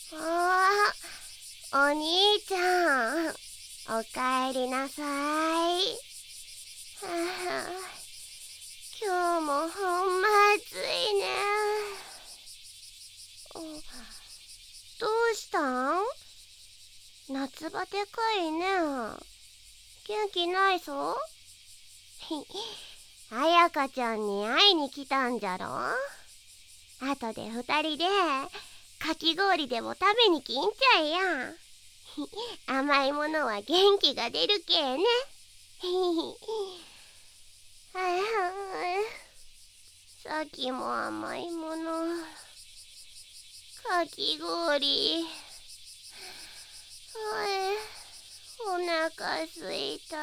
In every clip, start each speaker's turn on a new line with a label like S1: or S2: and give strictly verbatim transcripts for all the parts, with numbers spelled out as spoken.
S1: あー、お兄ちゃん、おかえりなさい。はあ、今日もほんま暑いね。どうしたん？夏バテかいね。元気ないぞ。あやかちゃんに会いに来たんじゃろ。後で二人でかき氷でも食べに来んちゃいや。甘いものは元気が出るけえね。はいはい、さっきも甘いもの、かき氷、おい、お腹すいた。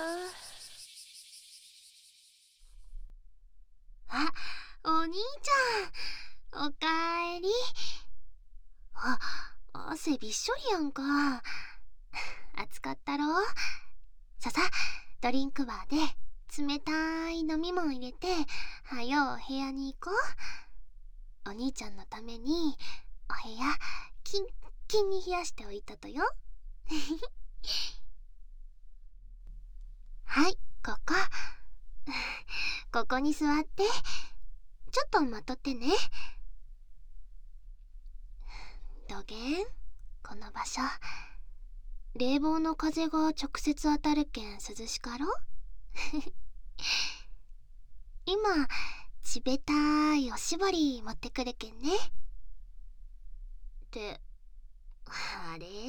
S2: あ、お兄ちゃん、おかえり。あ、汗びっしょりやんか。暑かったろ。ささ、ドリンクバーで冷たい飲み物入れて、はよう部屋に行こう。お兄ちゃんのためにお部屋キンキンに冷やしておいたとよ。はい、ここ。ここに座って、ちょっと待っとってね。どげん、この場所、冷房の風が直接当たるけん涼しかろ。今、冷たいおしぼり持ってくるけんね。って、あれ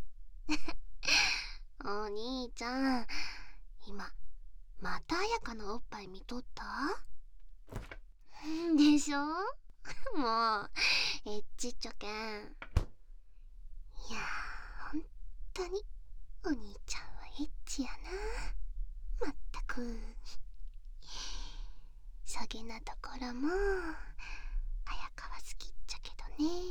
S2: お兄ちゃん、今、またあやかのおっぱい見とった？でしょ？もう、エッチっちょけん。いやー、ほんとに、お兄ちゃんはエッチやな。まったく。そげなところも、あやかは好きっちゃけどね。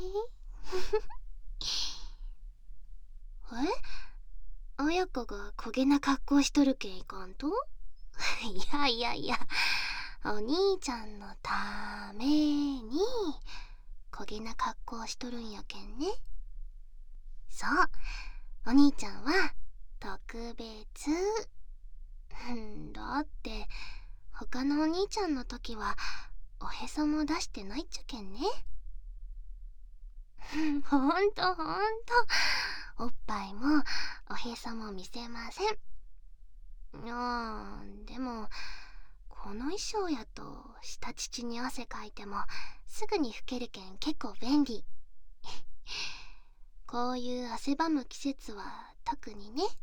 S2: え？あやかがこげな格好しとるけんいかんと？いやいやいや、お兄ちゃんのためにこげな格好しとるんやけんね。そう、お兄ちゃんは特別。だって他のお兄ちゃんの時はおへそも出してないっちゃけんね。ほんとほんと、おっぱいもおへそも見せません。あー、でもこの衣装やと下乳に汗かいてもすぐに拭けるけん結構便利。こういう汗ばむ季節は特にね。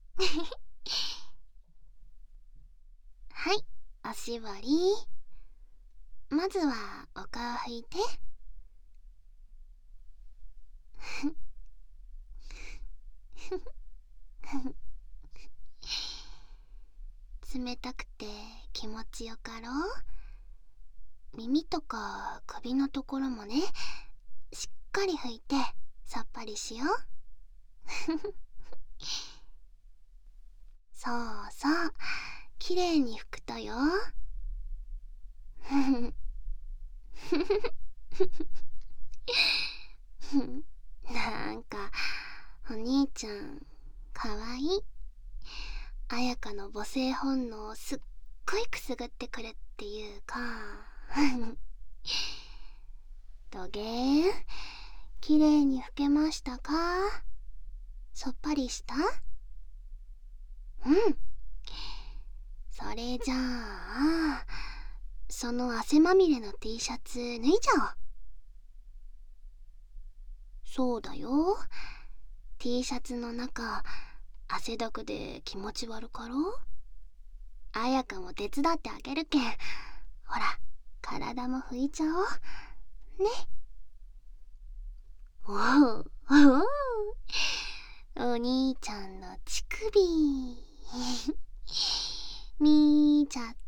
S2: はい、おしぼり。まずはお顔拭いて。冷たくて気持ちよかろう。耳とか首のところもね、しっかり拭いてさっぱりしよう。そうそう、きれいに拭くとよ。なんかお兄ちゃんかわいい。あやかの母性本能をすっごいくすぐってくるっていうか。どげーん、きれいに拭けましたか？さっぱりした？うん。それじゃあ、その汗まみれの T シャツ脱いじゃおう。そうだよ。T シャツの中、汗だくで気持ち悪かろ？あやかも手伝ってあげるけん。ほら、体も拭いちゃおう。ね。おお、おお。お兄ちゃんの乳首。見ちゃった。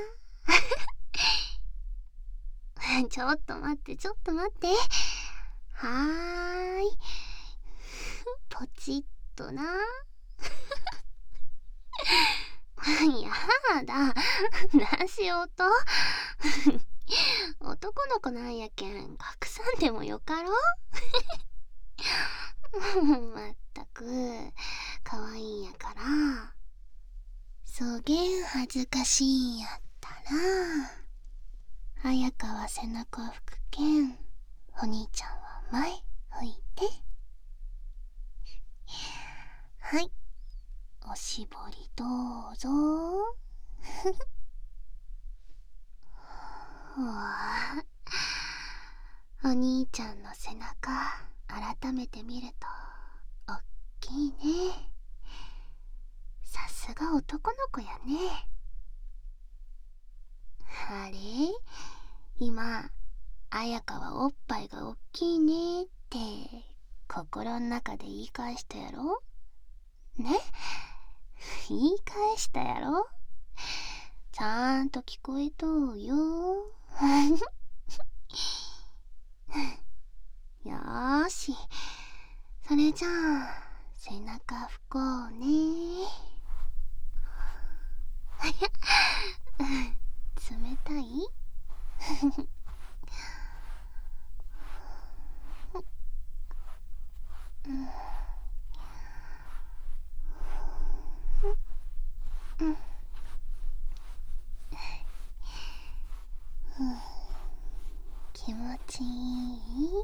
S2: ちょっと待って、ちょっと待って。はーい。ポチッとな。やだ。何しようと。男の子なんやけん、隠さんでもよかろ。 まったくかわいいんやから。そげん恥ずかしいんやったら綾香は背中拭くけん、お兄ちゃんは前拭いて。はい、おしぼりどうぞ。うわ、お兄ちゃんの背中改めて見るとおっきいね。さすが男の子やね。あれ、今綾香はおっぱいがおっきいねって心の中で言い返したやろね。言い返したやろ。ちゃんと聞こえとうよ。よーし、それじゃあ背中拭こうね。冷たい？うん、うん、気持ちいい？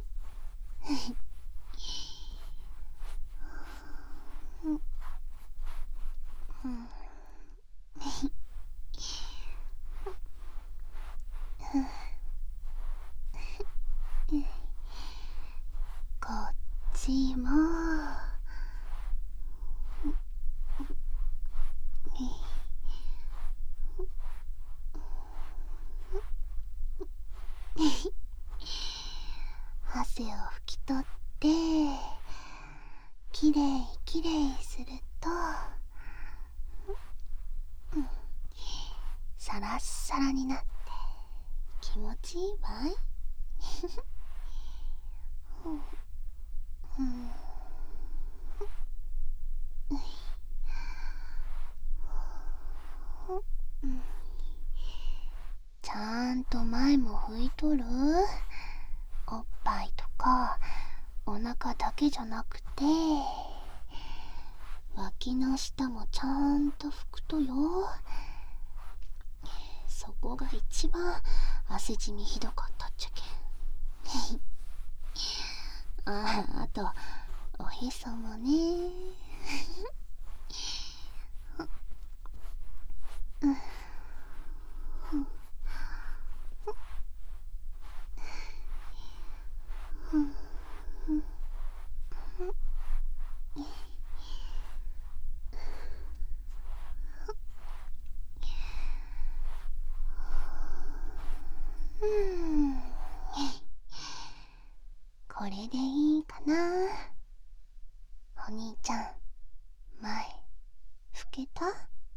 S2: こっちも。汗を拭き取ってきれいきれいすると、うん、サラッサラになって気持ちいいわい。うんうんうん、ちゃんと前も拭いとる？おっぱいとかお腹だけじゃなくて脇の下もちゃんと拭くとよ。そこが一番汗じみひどかったっちゃけん。ああ、あとおへそもね。うん、うん、これでいいかな。お兄ちゃん、前拭けた？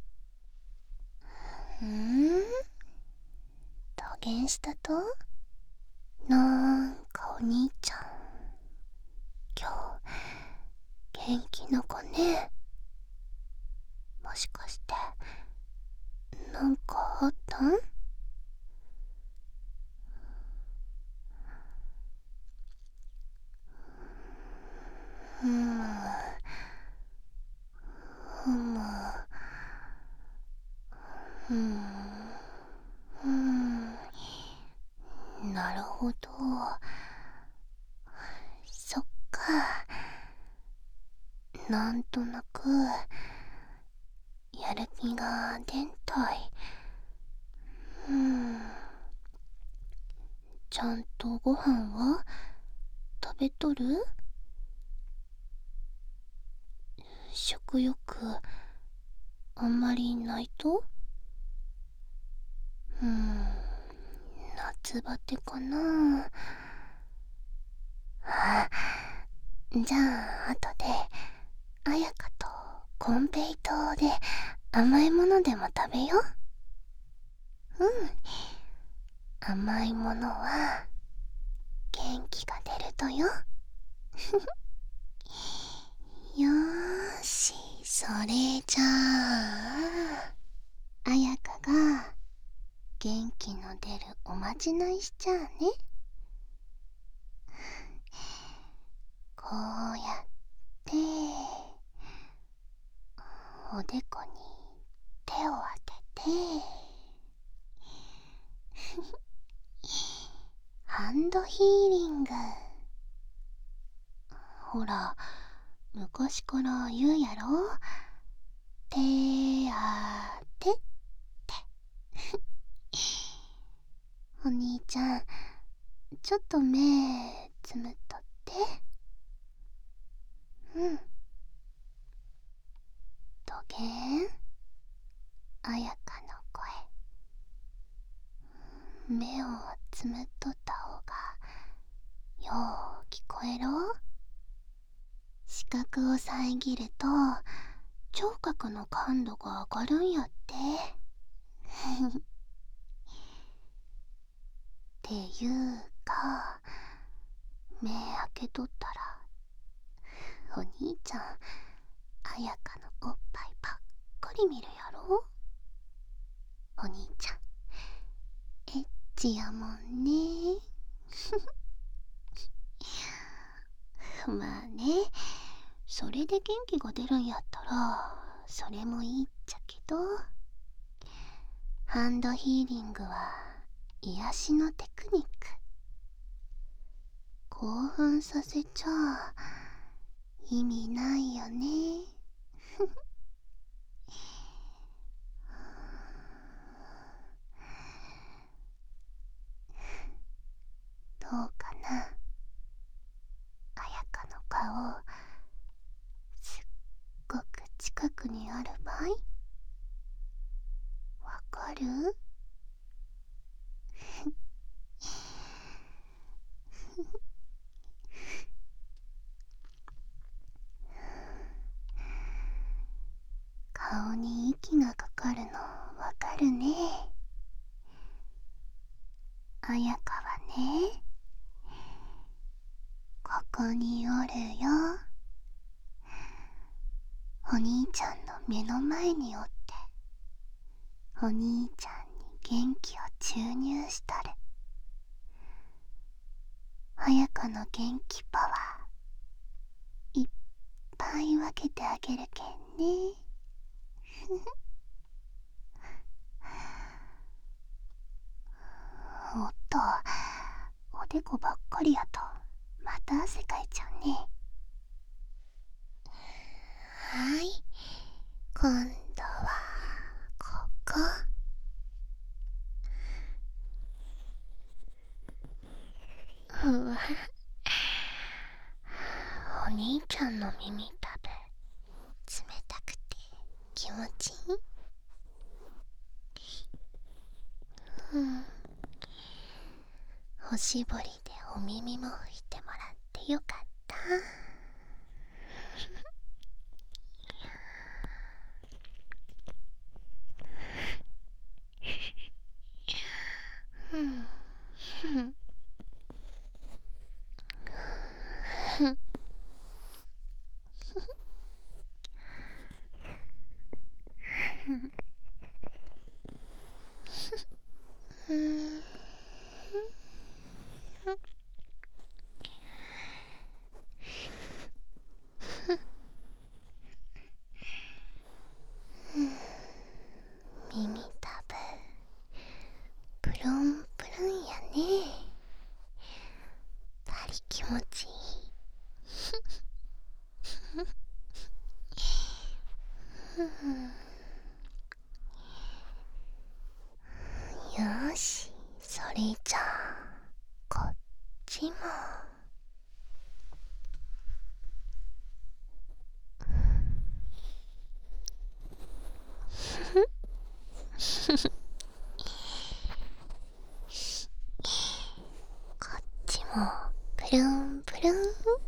S2: うん？どげんしたと？なんかお兄ちゃん今日元気なかね。もしかしてなんかあったん？ふむふむふむふむ、なるほど、そっか。なんとなくやる気が出んたい。うん、ちゃんとご飯は食べとる？食欲あんまりないと？うん、夏バテかな。あ、じゃあ後で綾香とコンペイトーで甘いものでも食べよう。うん、甘いものは元気が出るとよ。よーし、それじゃあ綾香が元気の出るおまじないしちゃあね。 こうやっておでこに手を当ててハンドヒーリング。ほら、昔から言うやろ、手当てってお兄ちゃん、ちょっと目つむっとって。うん。どげん、あやかの声。目をつむっとった方がよう聞こえろ。視覚を遮ると聴覚の感度が上がるんやってっていうか、目開けとったらお兄ちゃんあやかのおっぱいばっかり見るやろ。お兄ちゃんエッチやもんねまあね、それで元気が出るんやったらそれもいいっちゃけど、ハンドヒーリングは癒しのテクニック。興奮させちゃ意味ないよねどうかな。あやかの顔すっごく近くにあるばい。わかる顔に息がかかるのわかるね。あやかはね、ここにおるよ。お兄ちゃんの目の前におって、お兄ちゃんに元気を注入しとる。あやかの元気パワーいっぱい分けてあげるけんねおっと、おでこばっかりやとまた汗かいちゃうね。はい、今度はここ。うわ、お兄ちゃんの耳たぶ冷たくて気持ちいい。うん、おしぼりでお耳も拭いてもらってよかったうんうんうん耳たぶプルンプルンやね。バリ気持ちいいよーし、それじゃあこっちもこっちもプルンプルン。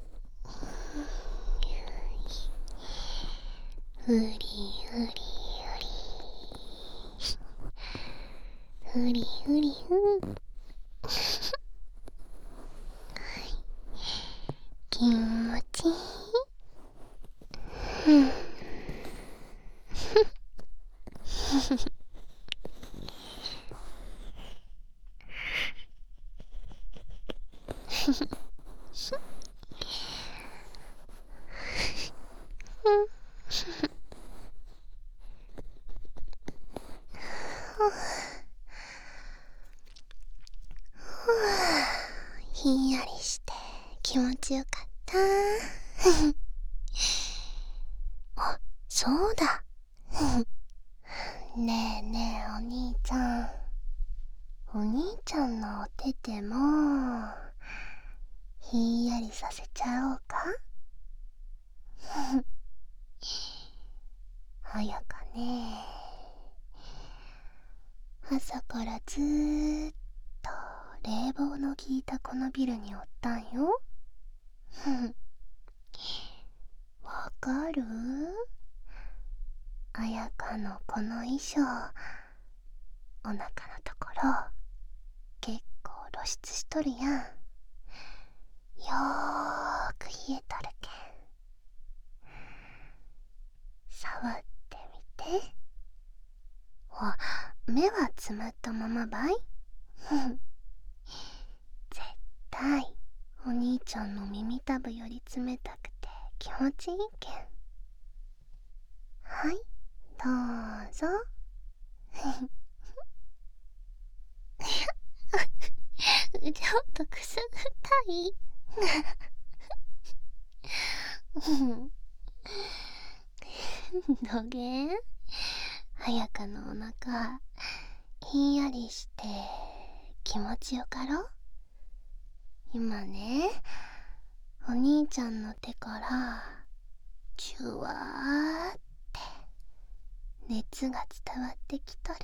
S2: うりうりうりうりうりう気持ちいい。うんひんやりして気持ちよかった。あ、そうだ。ねえねえお兄ちゃん、お兄ちゃんのお手手もひんやりさせちゃおうか。あやかね、朝からずーっと冷房の効いたこのビルにおったんよ。わかる？あやかのこの衣装、お腹のところ結構露出しとるやん。よーく冷えとるけん、触ってみて。あ、目はつむったままばい。絶対お兄ちゃんの耳たぶより冷たくて気持ちいいけん。はい、どうぞ。ちょっとくすぐったい。どげん、あやかのお腹ひんやりして気持ちよかろ。今ね、お兄ちゃんの手からジュワーって熱が伝わってきとる。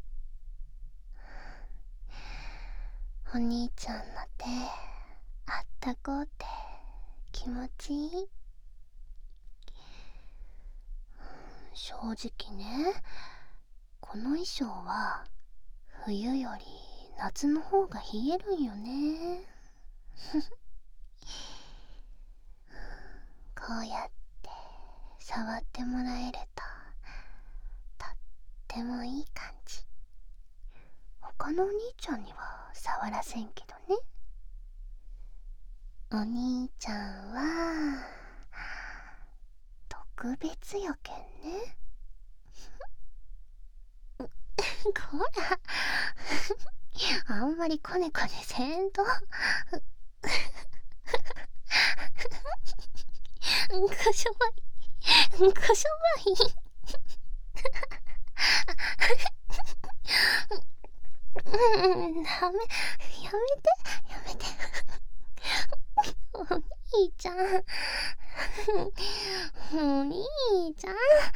S2: お兄ちゃんの手あったこうて気持ちいい。正直ね、この衣装は冬より夏の方が冷えるんよね。こうやって触ってもらえるととってもいい感じ。他のお兄ちゃんには触らせんけどね。お兄ちゃんは特別よけんね。こら、あんまりコネコネせんと。くしょばい、くしょばい。うん、ダメ、やめて、やめて。お兄ちゃん、お兄ちゃん。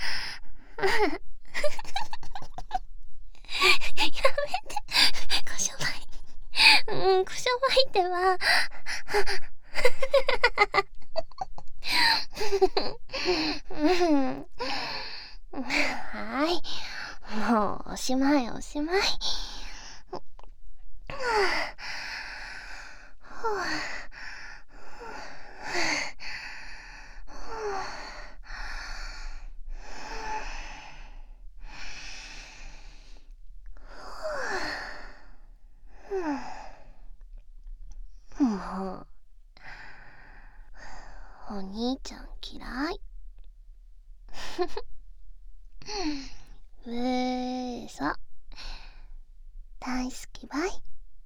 S2: やめて、こしょばい。うん、こしょばいってば。はい、もうおしまいおしまい。もうお兄ちゃん嫌い。うそ、大好きばい。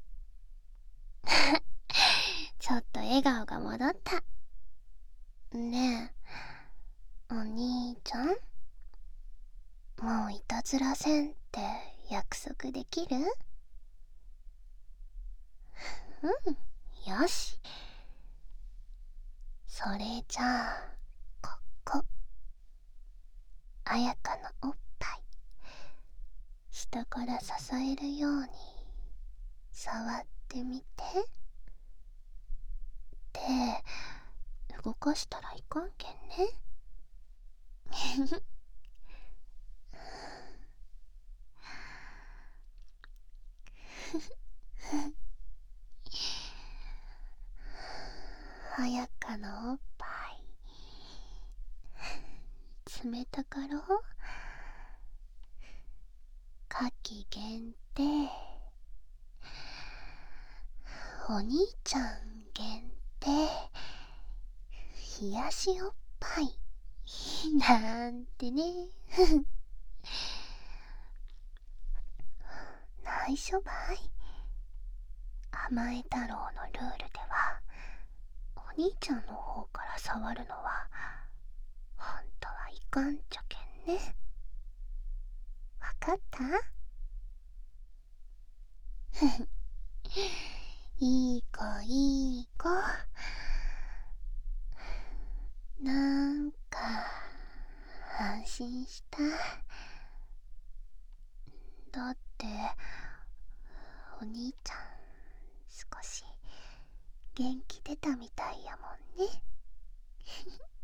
S2: ちょっと笑顔が戻った。ねえお兄ちゃん、もういたずらせんって約束できる？うん、よし。それじゃあここ、あやかのおっぱい下から支えるように触ってみて。手動かしたらいかんけんね。あやかのおっぱい冷たかろう。夏季限定、お兄ちゃん限定、冷やしおっぱいなんてね。 内緒ばい。甘え太郎のルールではお兄ちゃんの方から触るのはほんとはいかんちゃけんね。わかった？いい子いい子。なんか安心した。だってお兄ちゃん少し元気出たみたいやもんね。